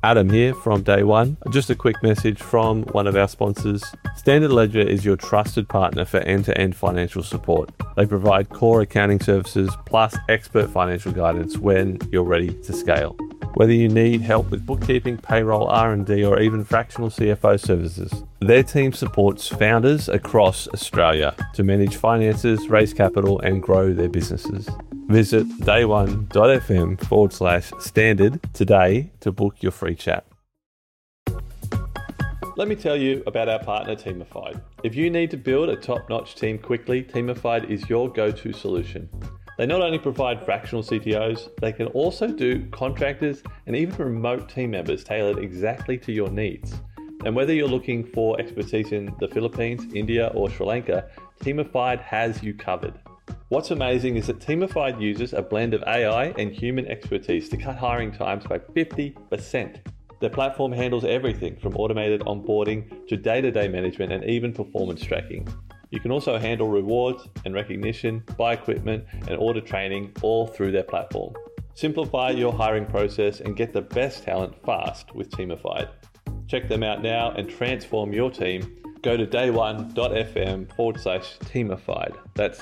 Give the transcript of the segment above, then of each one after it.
Adam here from Day One. Just a quick message from one of our sponsors. Standard Ledger is your trusted partner for end-to-end financial support. They provide core accounting services plus expert financial guidance when you're ready to scale. Whether you need help with bookkeeping, payroll, R&D, or even fractional CFO services, their team supports founders across Australia to manage finances, raise capital, and grow their businesses. Visit day1.fm/standard today to book your free chat. Let me tell you about our partner, Teamified. If you need to build a top-notch team quickly, Teamified is your go-to solution. They not only provide fractional CTOs, they can also do contractors and even remote team members tailored exactly to your needs. And whether you're looking for expertise in the Philippines, India, or Sri Lanka, Teamified has you covered. What's amazing is that Teamified uses a blend of AI and human expertise to cut hiring times by 50%. Their platform handles everything from automated onboarding to day-to-day management and even performance tracking. You can also handle rewards and recognition, buy equipment, and order training all through their platform. Simplify your hiring process and get the best talent fast with Teamified. Check them out now and transform your team. Go to day1.fm/Teamified. That's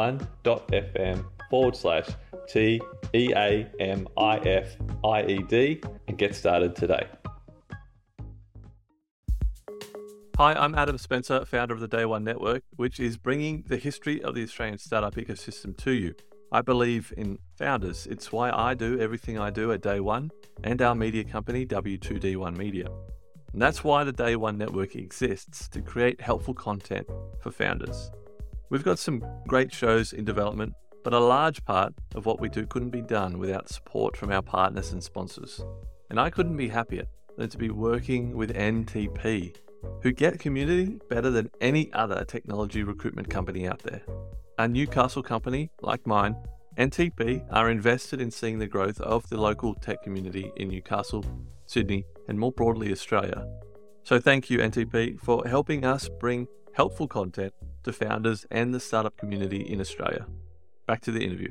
day1.fm/TEAMIFIED and get started today. Hi, I'm Adam Spencer, founder of the Day One Network, which is bringing the history of the Australian startup ecosystem to you. I believe in founders. It's why I do everything I do at Day One and our media company, W2D1 Media. And that's why the Day One Network exists, to create helpful content for founders. We've got some great shows in development, but a large part of what we do couldn't be done without support from our partners and sponsors. And I couldn't be happier than to be working with NTP, who get community better than any other technology recruitment company out there. A Newcastle company like mine, NTP are invested in seeing the growth of the local tech community in Newcastle, Sydney, and more broadly Australia. So thank you, NTP, for helping us bring helpful content to founders and the startup community in Australia. Back to the interview.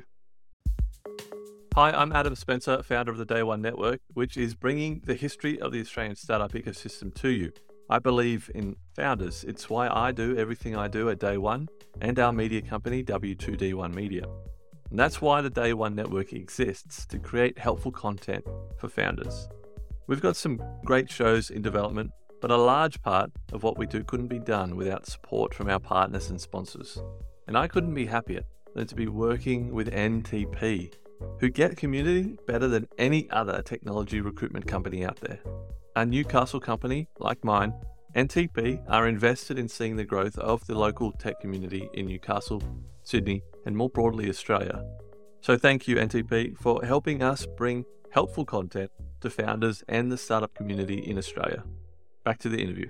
Hi, I'm Adam Spencer, founder of the Day One Network, which is bringing the history of the Australian startup ecosystem to you. I believe in founders. It's why I do everything I do at Day One and our media company, W2D1 Media. And that's why the Day One Network exists, to create helpful content for founders. We've got some great shows in development, but a large part of what we do couldn't be done without support from our partners and sponsors. And I couldn't be happier than to be working with NTP, who get community better than any other technology recruitment company out there. A Newcastle company like mine, NTP are invested in seeing the growth of the local tech community in Newcastle, Sydney, and more broadly Australia. So thank you, NTP, for helping us bring helpful content to founders and the startup community in Australia. Back to the interview.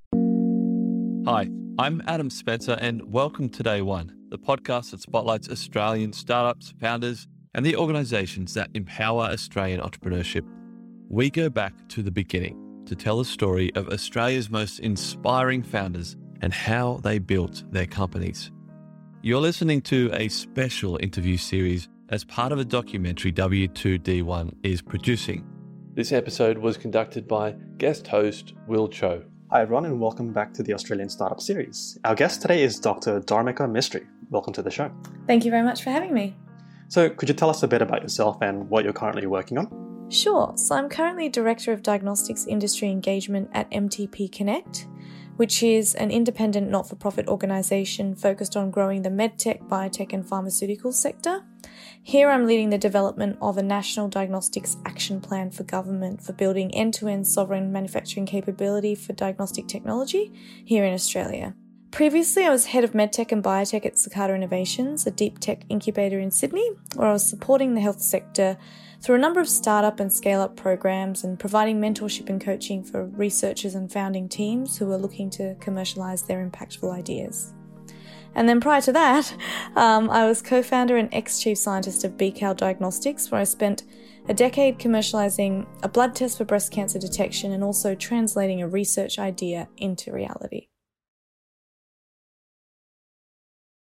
Hi, I'm Adam Spencer, and welcome to Day One, the podcast that spotlights Australian startups, founders, and the organisations that empower Australian entrepreneurship. We go back to the beginning to tell the story of Australia's most inspiring founders and how they built their companies. You're listening to a special interview series as part of a documentary W2D1 is producing. This episode was conducted by guest host Will Cho. Hi everyone, and welcome back to the Australian Startup Series. Our guest today is Dr. Dharmika Mistry. Welcome to the show. Thank you very much for having me. So could you tell us a bit about yourself and what you're currently working on? Sure. So I'm currently Director of Diagnostics Industry Engagement at MTP Connect, which is an independent not-for-profit organisation focused on growing the medtech, biotech and pharmaceutical sector. Here I'm leading the development of a national diagnostics action plan for government for building end-to-end sovereign manufacturing capability for diagnostic technology here in Australia. Previously, I was head of medtech and biotech at Cicada Innovations, a deep tech incubator in Sydney, where I was supporting the health sector through a number of startup and scale-up programs and providing mentorship and coaching for researchers and founding teams who are looking to commercialise their impactful ideas. And then prior to that, I was co-founder and ex-chief scientist of BCal Diagnostics, where I spent a decade commercialising a blood test for breast cancer detection and also translating a research idea into reality.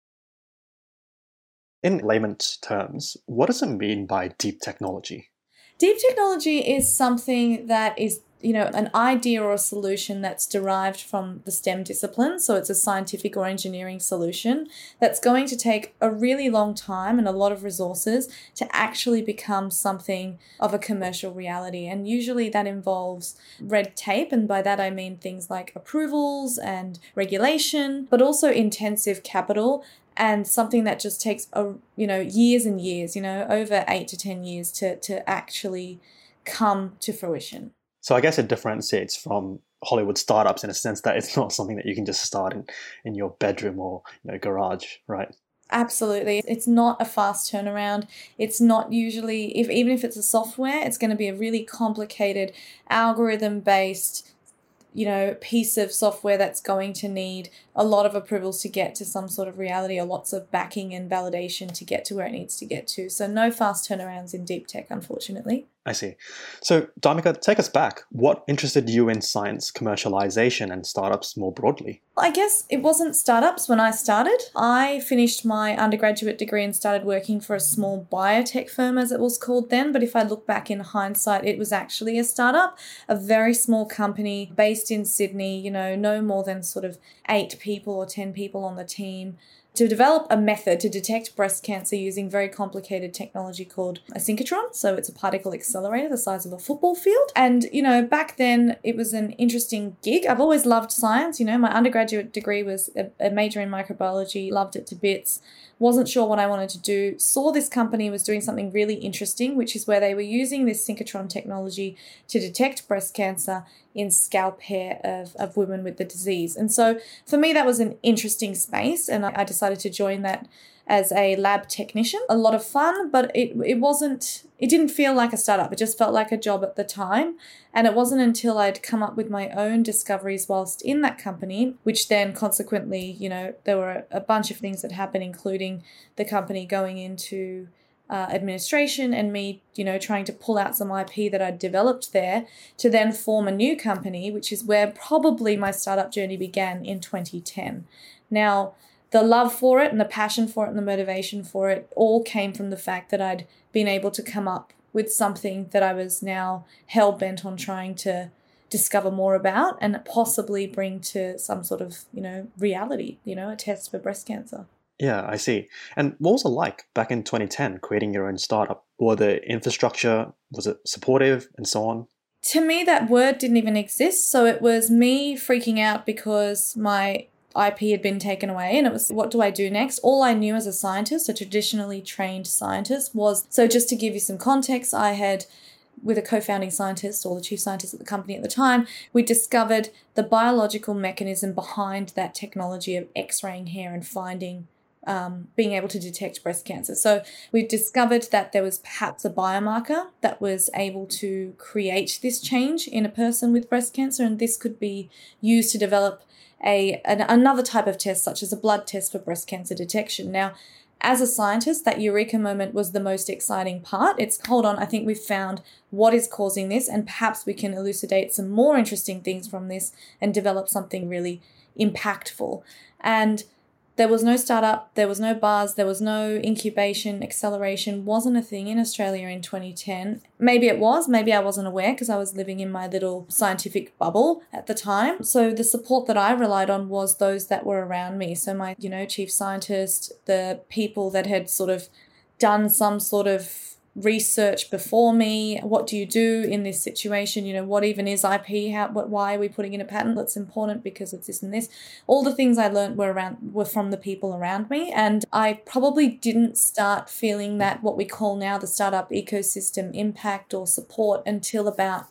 In layman's terms, what does it mean by deep technology? Deep technology is something that is, an idea or a solution that's derived from the STEM discipline. So it's a scientific or engineering solution that's going to take a really long time and a lot of resources to actually become something of a commercial reality. And usually that involves red tape. And by that, I mean things like approvals and regulation, but also intensive capital and something that just takes, years and years, over 8 to 10 years to actually come to fruition. So I guess it differentiates from Hollywood startups in a sense that it's not something that you can just start in your bedroom or garage, right? Absolutely. It's not a fast turnaround. It's not usually, even if it's a software, it's going to be a really complicated algorithm-based piece of software that's going to need a lot of approvals to get to some sort of reality or lots of backing and validation to get to where it needs to get to. So no fast turnarounds in deep tech, unfortunately. I see. So Dharmika, take us back. What interested you in science commercialization and startups more broadly? I guess it wasn't startups when I started. I finished my undergraduate degree and started working for a small biotech firm, as it was called then. But if I look back in hindsight, it was actually a startup, a very small company based in Sydney, no more than sort of 8 people or 10 people on the team, to develop a method to detect breast cancer using very complicated technology called a synchrotron. So it's a particle accelerator the size of a football field. And, back then it was an interesting gig. I've always loved science. My undergraduate degree was a major in microbiology, loved it to bits. Wasn't sure what I wanted to do, saw this company was doing something really interesting, which is where they were using this synchrotron technology to detect breast cancer in scalp hair of women with the disease. And so for me, that was an interesting space, and I decided to join that as a lab technician. A lot of fun, but it didn't feel like a startup. It just felt like a job at the time. And it wasn't until I'd come up with my own discoveries whilst in that company, which then consequently, there were a bunch of things that happened, including the company going into administration and me, trying to pull out some IP that I'd developed there to then form a new company, which is where probably my startup journey began in 2010. Now, the love for it and the passion for it and the motivation for it all came from the fact that I'd been able to come up with something that I was now hell-bent on trying to discover more about and possibly bring to some sort of, reality, a test for breast cancer. Yeah, I see. And what was it like back in 2010, creating your own startup? Were the infrastructure, was it supportive and so on? To me, that word didn't even exist. So it was me freaking out because my IP had been taken away and it was, what do I do next? All I knew as a scientist, a traditionally trained scientist, was, so just to give you some context, I had, with a co-founding scientist or the chief scientist at the company at the time, we discovered the biological mechanism behind that technology of x-raying hair and finding being able to detect breast cancer. So we discovered that there was perhaps a biomarker that was able to create this change in a person with breast cancer, and this could be used to develop another type of test, such as a blood test for breast cancer detection. Now, as a scientist, that eureka moment was the most exciting part. It's, hold on, I think we've found what is causing this, and perhaps we can elucidate some more interesting things from this and develop something really impactful. And there was no startup, there was no buzz, there was no incubation, acceleration, wasn't a thing in Australia in 2010. Maybe it was, maybe I wasn't aware because I was living in my little scientific bubble at the time. So the support that I relied on was those that were around me. So my, chief scientist, the people that had sort of done some sort of research before me. What do you do in this situation? What even is IP? Why are we putting in a patent? That's important because it's this and this. All the things I learned were from the people around me. And I probably didn't start feeling that what we call now the startup ecosystem impact or support until about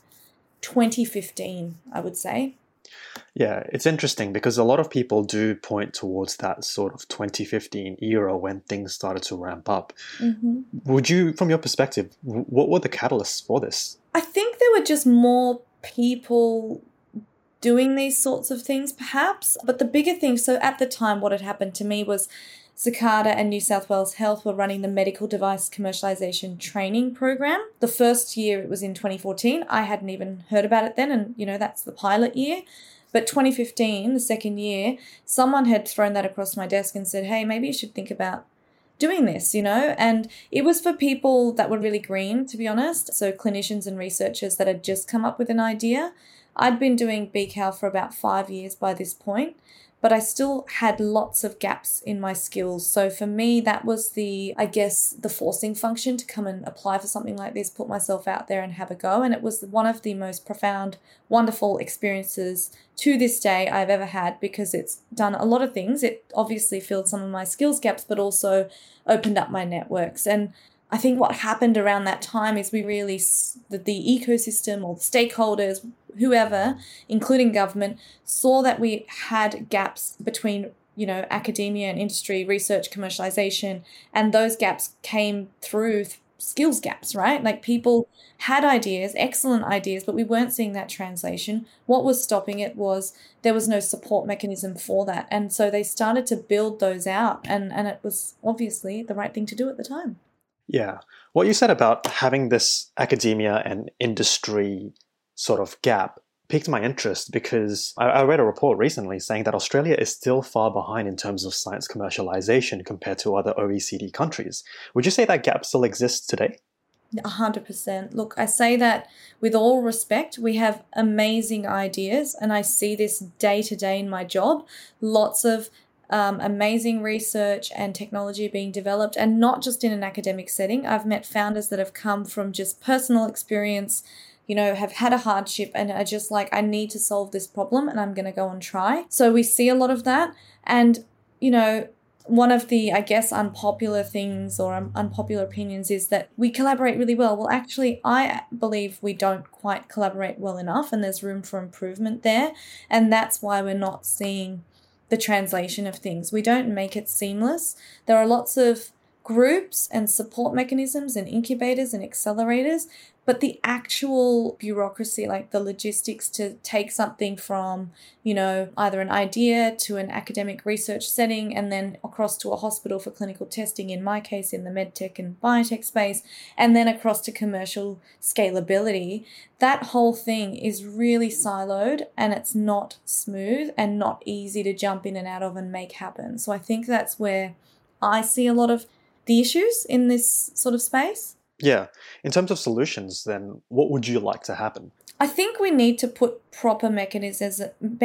2015, I would say. Yeah, it's interesting because a lot of people do point towards that sort of 2015 era when things started to ramp up. Mm-hmm. Would you, from your perspective, what were the catalysts for this? I think there were just more people doing these sorts of things, perhaps. But the bigger thing, so at the time, what had happened to me was Cicada and New South Wales Health were running the medical device commercialization training program. The first year, it was in 2014. I hadn't even heard about it then, and, that's the pilot year. But 2015, the second year, someone had thrown that across my desk and said, hey, maybe you should think about doing this, and it was for people that were really green, to be honest. So clinicians and researchers that had just come up with an idea. I'd been doing BCAL for about 5 years by this point, but I still had lots of gaps in my skills. So for me, that was the forcing function to come and apply for something like this, put myself out there and have a go. And it was one of the most profound, wonderful experiences to this day I've ever had, because it's done a lot of things. It obviously filled some of my skills gaps, but also opened up my networks. And I think what happened around that time is the ecosystem or the stakeholders, whoever, including government, saw that we had gaps between, academia and industry, research, commercialization, and those gaps came through skills gaps, right? Like people had ideas, excellent ideas, but we weren't seeing that translation. What was stopping it was there was no support mechanism for that. And so they started to build those out, and it was obviously the right thing to do at the time. Yeah. What you said about having this academia and industry sort of gap piqued my interest, because I read a report recently saying that Australia is still far behind in terms of science commercialization compared to other OECD countries. Would you say that gap still exists today? 100%. Look, I say that with all respect. We have amazing ideas, and I see this day to day in my job. Lots of amazing research and technology being developed, and not just in an academic setting. I've met founders that have come from just personal experience, have had a hardship and are just like, I need to solve this problem and I'm going to go and try. So we see a lot of that. And, one of the, unpopular things or unpopular opinions is that we collaborate really well. Well, actually, I believe we don't quite collaborate well enough, and there's room for improvement there. And that's why we're not seeing the translation of things. We don't make it seamless. There are lots of groups and support mechanisms and incubators and accelerators, but the actual bureaucracy, like the logistics to take something from, either an idea to an academic research setting and then across to a hospital for clinical testing, in my case, in the medtech and biotech space, and then across to commercial scalability, that whole thing is really siloed, and it's not smooth and not easy to jump in and out of and make happen. So I think that's where I see a lot of the issues in this sort of space. Yeah. In terms of solutions, then what would you like to happen? I think we need to put proper mechanisms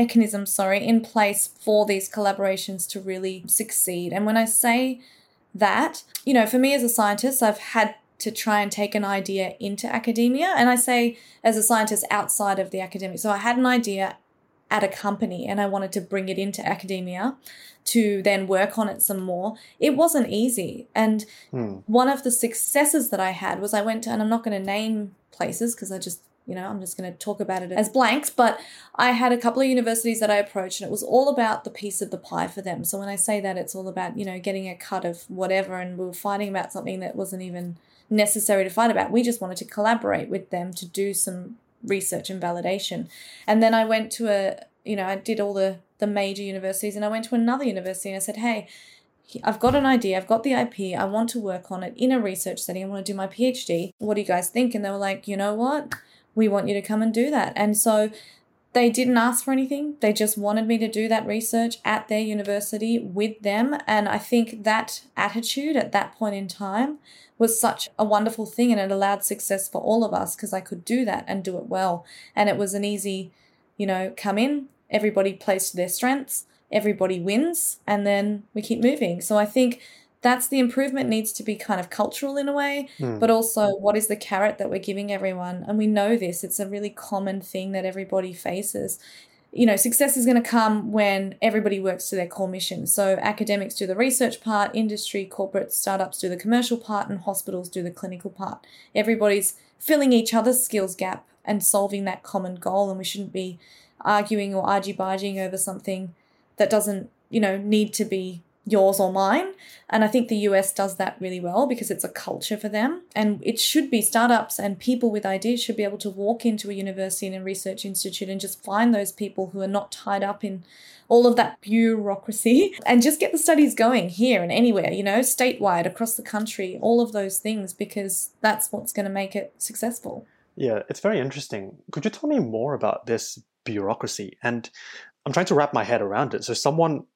in place for these collaborations to really succeed. And when I say that, for me as a scientist, I've had to try and take an idea into academia. And I say as a scientist outside of the academic. So I had an idea at a company and I wanted to bring it into academia to then work on it some more. It wasn't easy. And one of the successes that I had was I went to, and I'm not going to name places because I'm just going to talk about it as blanks, but I had a couple of universities that I approached, and it was all about the piece of the pie for them. So when I say that, it's all about, getting a cut of whatever, and we were fighting about something that wasn't even necessary to fight about. We just wanted to collaborate with them to do some research and validation. And then I went to I did all the major universities, and I went to another university and I said, hey, I've got an idea, I've got the IP, I want to work on it in a research setting, I want to do my PhD. What do you guys think? And they were like, you know what? We want you to come and do that. And so they didn't ask for anything. They just wanted me to do that research at their university with them. And I think that attitude at that point in time was such a wonderful thing, and it allowed success for all of us because I could do that and do it well. And it was an easy, come in, everybody plays to their strengths, everybody wins, and then we keep moving. So I think that's the improvement. Needs to be kind of cultural in a way, but also what is the carrot that we're giving everyone? And we know this, it's a really common thing that everybody faces. Success is going to come when everybody works to their core mission. So academics do the research part, industry, corporate startups do the commercial part, and hospitals do the clinical part. Everybody's filling each other's skills gap and solving that common goal, and we shouldn't be arguing or argy-bargying over something that doesn't, need to be yours or mine. And I think the US does that really well because it's a culture for them. And it should be startups and people with ideas should be able to walk into a university and a research institute and just find those people who are not tied up in all of that bureaucracy and just get the studies going here and anywhere, statewide, across the country, all of those things, because that's what's going to make it successful. Yeah, it's very interesting. Could you tell me more about this bureaucracy? And I'm trying to wrap my head around it. So someone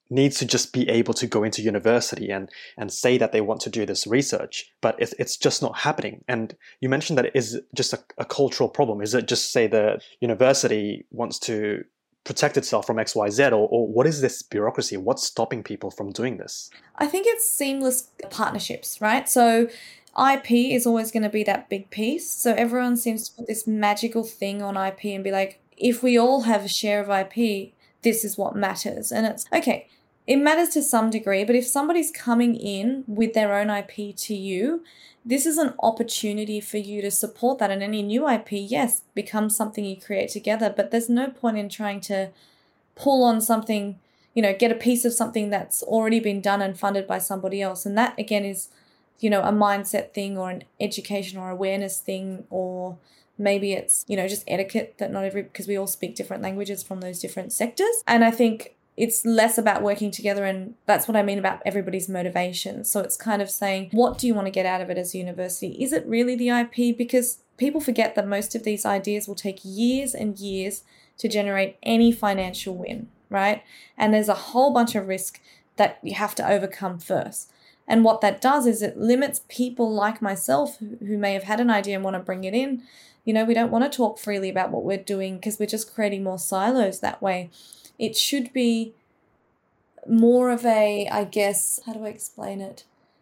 needs to just be able to go into university and say that they want to do this research, but it's just not happening. And you mentioned that it is just a cultural problem. Is it just, say, the university wants to protect itself from XYZ, or what is this bureaucracy? What's stopping people from doing this? I think it's seamless partnerships, right? So IP is always going to be that big piece. So everyone seems to put this magical thing on IP and be like, if we all have a share of IP, this is what matters. And it's okay. It matters to some degree, but if somebody's coming in with their own IP to you, this is an opportunity for you to support that. And any new IP, yes, becomes something you create together, but there's no point in trying to pull on something, get a piece of something that's already been done and funded by somebody else. And that, again, is, a mindset thing or an education or awareness thing, or maybe it's, just etiquette that because we all speak different languages from those different sectors. And I think it's less about working together, and that's what I mean about everybody's motivation. So it's kind of saying, what do you want to get out of it as a university? Is it really the IP? Because people forget that most of these ideas will take years and years to generate any financial win, right? And there's a whole bunch of risk that you have to overcome first. And what that does is it limits people like myself who may have had an idea and want to bring it in. We don't want to talk freely about what we're doing because we're just creating more silos that way. It should be more of a, I guess, how do I explain it?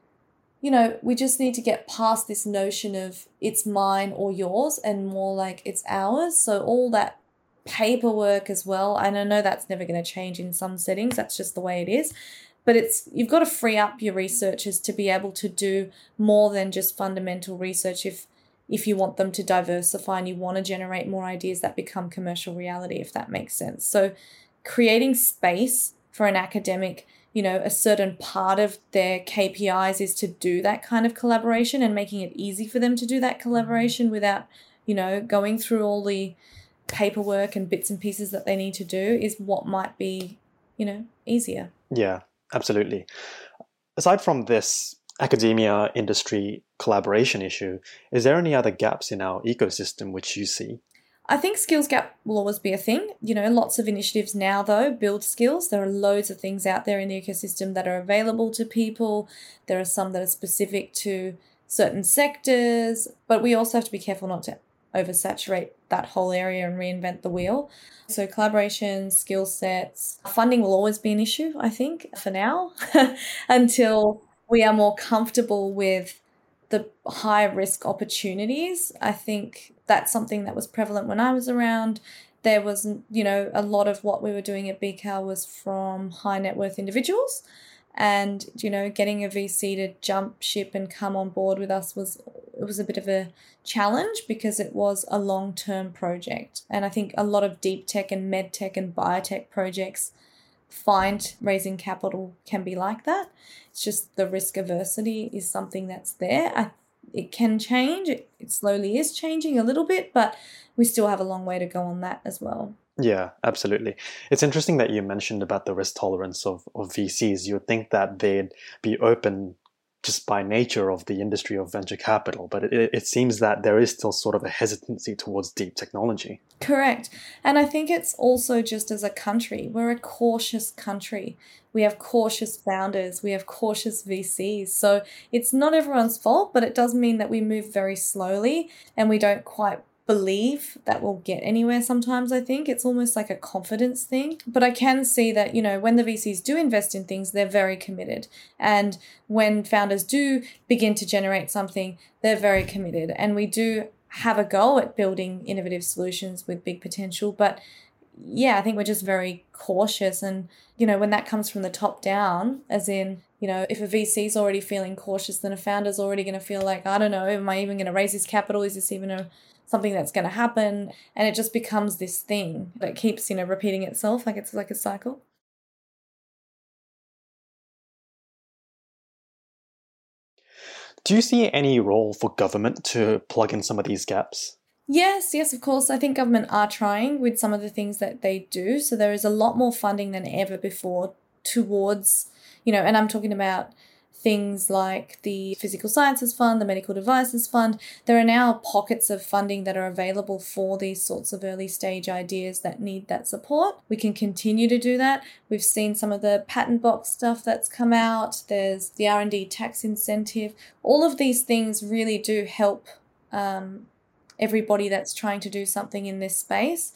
We just need to get past this notion of it's mine or yours and more like it's ours. So all that paperwork as well, and I know that's never going to change in some settings. That's just the way it is. But you've got to free up your researchers to be able to do more than just fundamental research if you want them to diversify and you want to generate more ideas that become commercial reality, if that makes sense. So creating space for an academic, a certain part of their KPIs is to do that kind of collaboration, and making it easy for them to do that collaboration without, going through all the paperwork and bits and pieces that they need to do is what might be, easier. Yeah, absolutely. Aside from this academia industry collaboration issue, is there any other gaps in our ecosystem which you see? I think skills gap will always be a thing. Lots of initiatives now, though, build skills. There are loads of things out there in the ecosystem that are available to people. There are some that are specific to certain sectors, but we also have to be careful not to oversaturate that whole area and reinvent the wheel. So collaboration, skill sets, funding will always be an issue, I think, for now, until we are more comfortable with the high risk opportunities. I think that's something that was prevalent when I was around. There was, a lot of what we were doing at BCal was from high net worth individuals. And, getting a VC to jump ship and come on board with us was a bit of a challenge because it was a long-term project. And I think a lot of deep tech and med tech and biotech projects find raising capital can be like that. It's just the risk aversity is something that's there. It can change. It slowly is changing a little bit, but we still have a long way to go on that as well. Yeah, absolutely. It's interesting that you mentioned about the risk tolerance of VCs. You would think that they'd be open just by nature of the industry of venture capital, but it seems that there is still sort of a hesitancy towards deep technology. Correct. And I think it's also just as a country, we're a cautious country. We have cautious founders, we have cautious VCs. So it's not everyone's fault, but it does mean that we move very slowly and we don't quite believe that we'll get anywhere sometimes. I think it's almost like a confidence thing. But I can see that, when the VCs do invest in things, they're very committed. And when founders do begin to generate something, they're very committed. And we do have a go at building innovative solutions with big potential. But yeah, I think we're just very cautious. And, when that comes from the top down, as in, if a VC is already feeling cautious, then a founder's already going to feel like, I don't know, am I even going to raise this capital? Is this even something that's going to happen? And it just becomes this thing that keeps, repeating itself, like it's like a cycle. Do you see any role for government to plug in some of these gaps? Yes, of course. I think government are trying with some of the things that they do. So there is a lot more funding than ever before towards, and I'm talking about things like the Physical Sciences Fund, the Medical Devices Fund. There are now pockets of funding that are available for these sorts of early stage ideas that need that support. We can continue to do that. We've seen some of the patent box stuff that's come out. There's the R&D tax incentive. All of these things really do help everybody that's trying to do something in this space.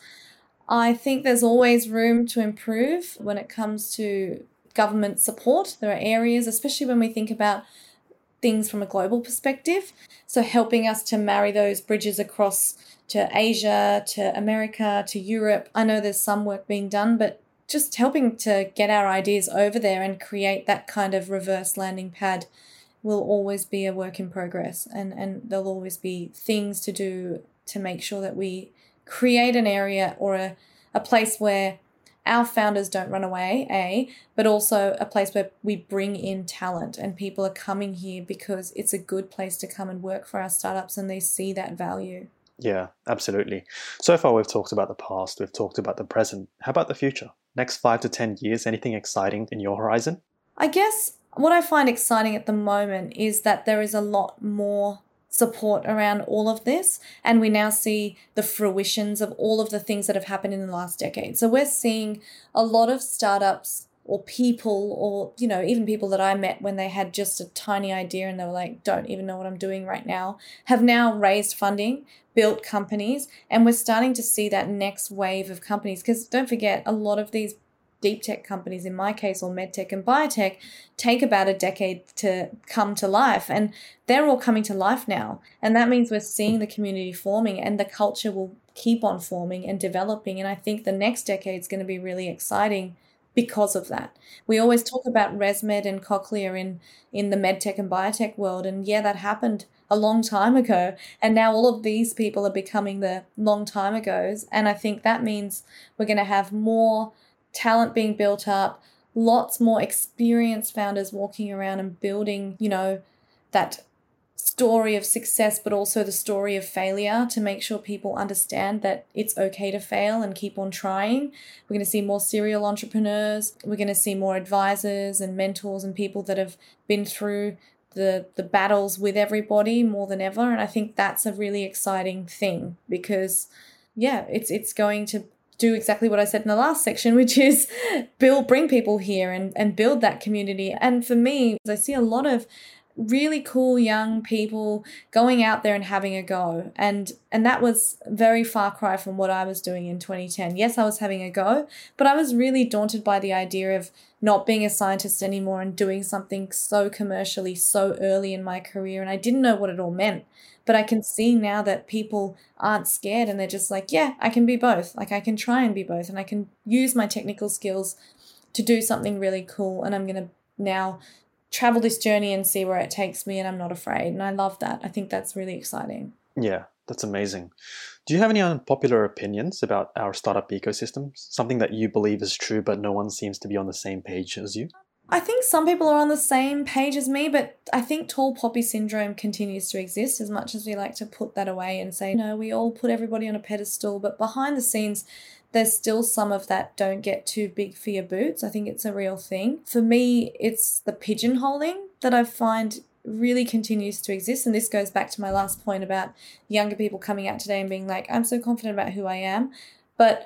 I think there's always room to improve when it comes to government support. There are areas, especially when we think about things from a global perspective, so helping us to marry those bridges across to Asia, to America, to Europe. I know there's some work being done, but just helping to get our ideas over there and create that kind of reverse landing pad will always be a work in progress, and there'll always be things to do to make sure that we create an area or a place where our founders don't run away, but also a place where we bring in talent and people are coming here because it's a good place to come and work for our startups and they see that value. Yeah, absolutely. So far, we've talked about the past, we've talked about the present. How about the future? Next 5 to 10 years, anything exciting in your horizon? I guess what I find exciting at the moment is that there is a lot more support around all of this, and we now see the fruitions of all of the things that have happened in the last decade. So we're seeing a lot of startups or people, or even people that I met when they had just a tiny idea and they were like, don't even know what I'm doing right now, have now raised funding, built companies, and we're starting to see that next wave of companies. Because don't forget, a lot of these deep tech companies, in my case, or medtech and biotech, take about a decade to come to life, and they're all coming to life now. And that means we're seeing the community forming, and the culture will keep on forming and developing. And I think the next decade is going to be really exciting because of that. We always talk about ResMed and Cochlear in the medtech and biotech world, and yeah, that happened a long time ago, and now all of these people are becoming the long time agos. And I think that means we're going to have more talent being built up, lots more experienced founders walking around and building, that story of success, but also the story of failure, to make sure people understand that it's okay to fail and keep on trying. We're going to see more serial entrepreneurs. We're going to see more advisors and mentors and people that have been through the battles with everybody more than ever. And I think that's a really exciting thing, because it's going to do exactly what I said in the last section, which is bring people here and build that community. And for me, I see a lot of really cool young people going out there and having a go. And that was very far cry from what I was doing in 2010. Yes, I was having a go, but I was really daunted by the idea of not being a scientist anymore and doing something so commercially so early in my career. And I didn't know what it all meant. But I can see now that people aren't scared, and they're just like, yeah, I can be both. Like, I can try and be both, and I can use my technical skills to do something really cool. And I'm going to now travel this journey and see where it takes me, and I'm not afraid. And I love that. I think that's really exciting. Yeah, that's amazing. Do you have any unpopular opinions about our startup ecosystem? Something that you believe is true, but no one seems to be on the same page as you? I think some people are on the same page as me, but I think tall poppy syndrome continues to exist, as much as we like to put that away and say, no, we all put everybody on a pedestal. But behind the scenes, there's still some of that don't get too big for your boots. I think it's a real thing. For me, it's the pigeonholing that I find really continues to exist. And this goes back to my last point about younger people coming out today and being like, I'm so confident about who I am, but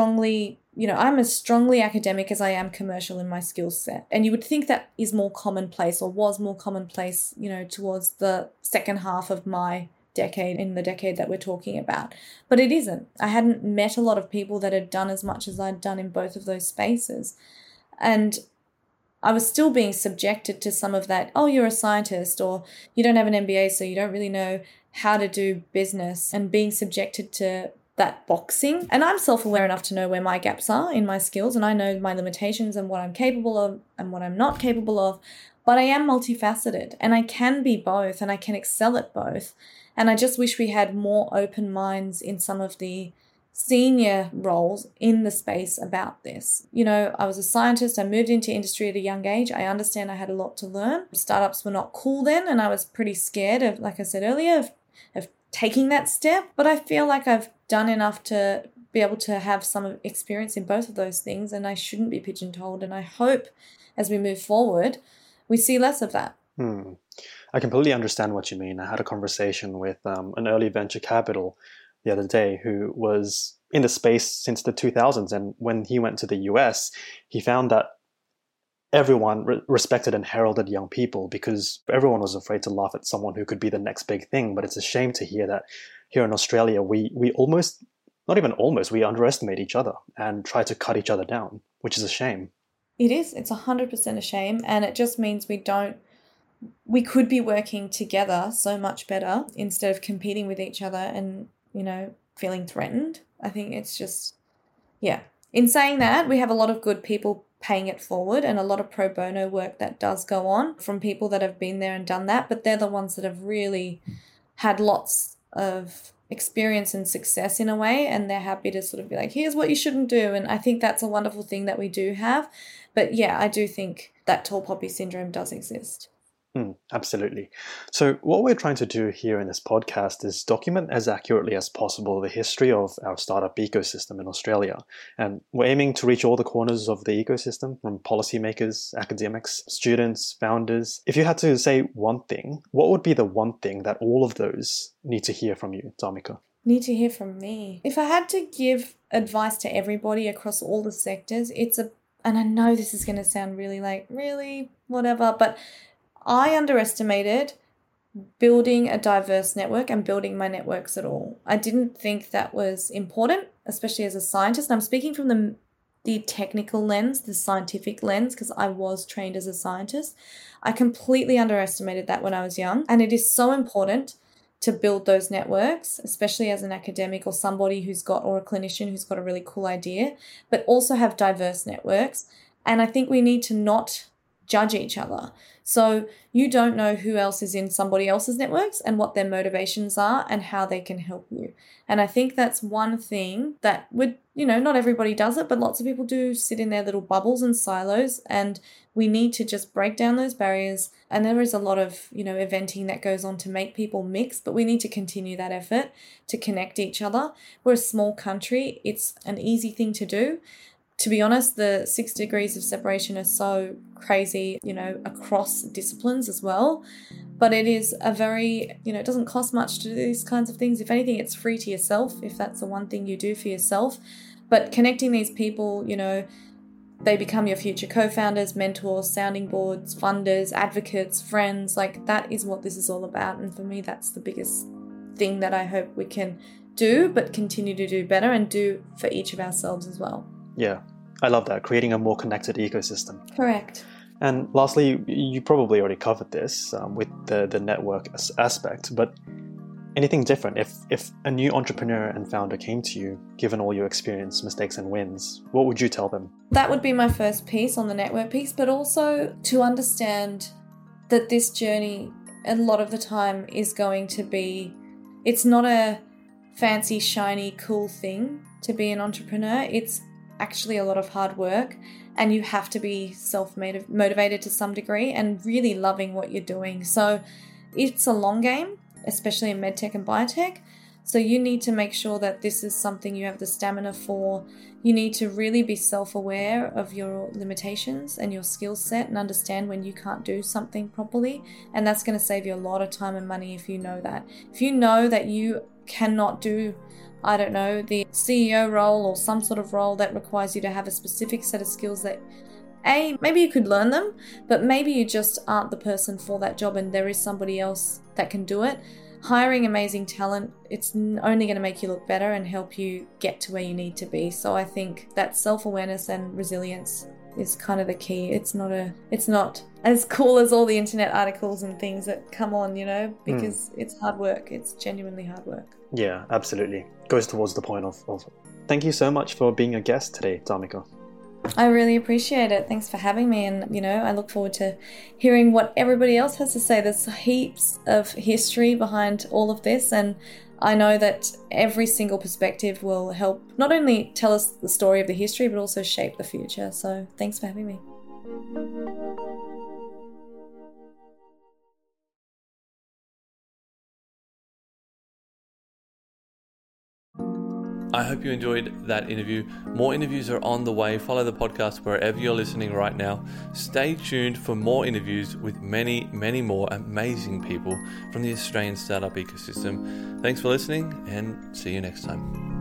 I'm as strongly academic as I am commercial in my skill set. And you would think that is more commonplace, or was more commonplace, towards the second half of my decade, in the decade that we're talking about. But it isn't. I hadn't met a lot of people that had done as much as I'd done in both of those spaces. And I was still being subjected to some of that, oh, you're a scientist, or you don't have an MBA, so you don't really know how to do business, and being subjected to that boxing. And I'm self-aware enough to know where my gaps are in my skills, and I know my limitations and what I'm capable of and what I'm not capable of. But I am multifaceted, and I can be both, and I can excel at both. And I just wish we had more open minds in some of the senior roles in the space about this. I was a scientist. I moved into industry at a young age. I understand I had a lot to learn. Startups were not cool then, and I was pretty scared of, like I said earlier, of taking that step. But I feel like I've done enough to be able to have some experience in both of those things, and I shouldn't be pigeonholed. And I hope as we move forward, we see less of that. Hmm. I completely understand what you mean. I had a conversation with an early venture capital the other day who was in the space since the 2000s. And when he went to the US, he found that everyone respected and heralded young people because everyone was afraid to laugh at someone who could be the next big thing. But it's a shame to hear that here in Australia, we almost, not even almost, we underestimate each other and try to cut each other down, which is a shame. It is. It's 100% a shame. And it just means we could be working together so much better instead of competing with each other and, feeling threatened. I think it's just, yeah. In saying that, we have a lot of good people paying it forward and a lot of pro bono work that does go on from people that have been there and done that, but they're the ones that have really had lots of experience and success in a way, and they're happy to sort of be like, here's what you shouldn't do. And I think that's a wonderful thing that we do have. But yeah, I do think that tall poppy syndrome does exist. Absolutely. So, what we're trying to do here in this podcast is document as accurately as possible the history of our startup ecosystem in Australia. And we're aiming to reach all the corners of the ecosystem, from policymakers, academics, students, founders. If you had to say one thing, what would be the one thing that all of those need to hear from you, Dharmika? Need to hear from me. If I had to give advice to everybody across all the sectors, and I know this is going to sound really whatever, but I underestimated building a diverse network and building my networks at all. I didn't think that was important, especially as a scientist. I'm speaking from the technical lens, the scientific lens, because I was trained as a scientist. I completely underestimated that when I was young. And it is so important to build those networks, especially as an academic or somebody or a clinician who's got a really cool idea, but also have diverse networks. And I think we need to not judge each other. So you don't know who else is in somebody else's networks and what their motivations are and how they can help you. And I think that's one thing that not everybody does it, but lots of people do sit in their little bubbles and silos, and we need to just break down those barriers. And there is a lot of, eventing that goes on to make people mix, but we need to continue that effort to connect each other. We're a small country. It's an easy thing to do. To be honest, the 6 degrees of separation are so crazy, across disciplines as well. But it is a very, it doesn't cost much to do these kinds of things. If anything, it's free to yourself, if that's the one thing you do for yourself. But connecting these people, they become your future co-founders, mentors, sounding boards, funders, advocates, friends. Like, that is what this is all about. And for me, that's the biggest thing that I hope we can do, but continue to do better and do for each of ourselves as well. Yeah, I love that, creating a more connected ecosystem. Correct. And lastly, you probably already covered this with the network aspect, but anything different? If a new entrepreneur and founder came to you, given all your experience, mistakes and wins, what would you tell them? That would be my first piece on the network piece, but also to understand that this journey a lot of the time is going to be, it's not a fancy, shiny, cool thing to be an entrepreneur. It's actually a lot of hard work, and you have to be self-motivated to some degree and really loving what you're doing. So it's a long game, especially in medtech and biotech. So you need to make sure that this is something you have the stamina for. You need to really be self-aware of your limitations and your skill set and understand when you can't do something properly. And that's going to save you a lot of time and money if you know that. If you know that you cannot do, I don't know, the CEO role or some sort of role that requires you to have a specific set of skills that, maybe you could learn them, but maybe you just aren't the person for that job and there is somebody else that can do it. Hiring amazing talent, it's only going to make you look better and help you get to where you need to be. So I think that self-awareness and resilience is kind of the key. It's not as cool as all the internet articles and things that come on, because it's hard work. It's genuinely hard work. Yeah, absolutely. Goes towards the point of thank you so much for being a guest today, Dharmika. I really appreciate it. Thanks for having me. And, I look forward to hearing what everybody else has to say. There's heaps of history behind all of this. And I know that every single perspective will help not only tell us the story of the history, but also shape the future. So thanks for having me. I hope you enjoyed that interview. More interviews are on the way. Follow the podcast wherever you're listening right now. Stay tuned for more interviews with many, many more amazing people from the Australian startup ecosystem. Thanks for listening, and see you next time.